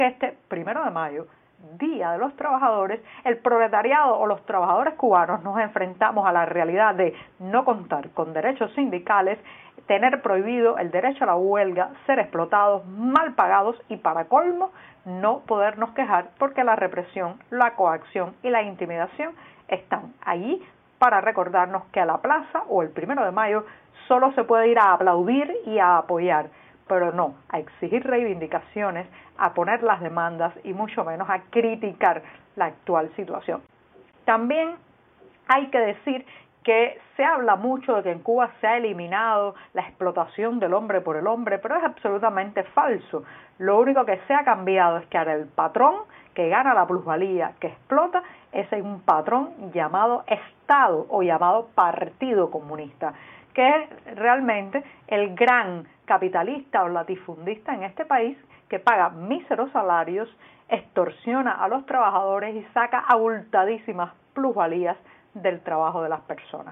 Este 1 de mayo, Día de los Trabajadores, el proletariado o los trabajadores cubanos nos enfrentamos a la realidad de no contar con derechos sindicales, tener prohibido el derecho a la huelga, ser explotados, mal pagados y, para colmo, no podernos quejar porque la represión, la coacción y la intimidación están allí para recordarnos que a la plaza o el 1 de mayo solo se puede ir a aplaudir y a apoyar, pero no a exigir reivindicaciones, a poner las demandas y mucho menos a criticar la actual situación. También hay que decir que se habla mucho de que en Cuba se ha eliminado la explotación del hombre por el hombre, pero es absolutamente falso. Lo único que se ha cambiado es que ahora el patrón que gana la plusvalía, que explota, es un patrón llamado Estado o llamado Partido Comunista, que es realmente el gran capitalista o latifundista en este país que paga míseros salarios, extorsiona a los trabajadores y saca abultadísimas plusvalías del trabajo de las personas.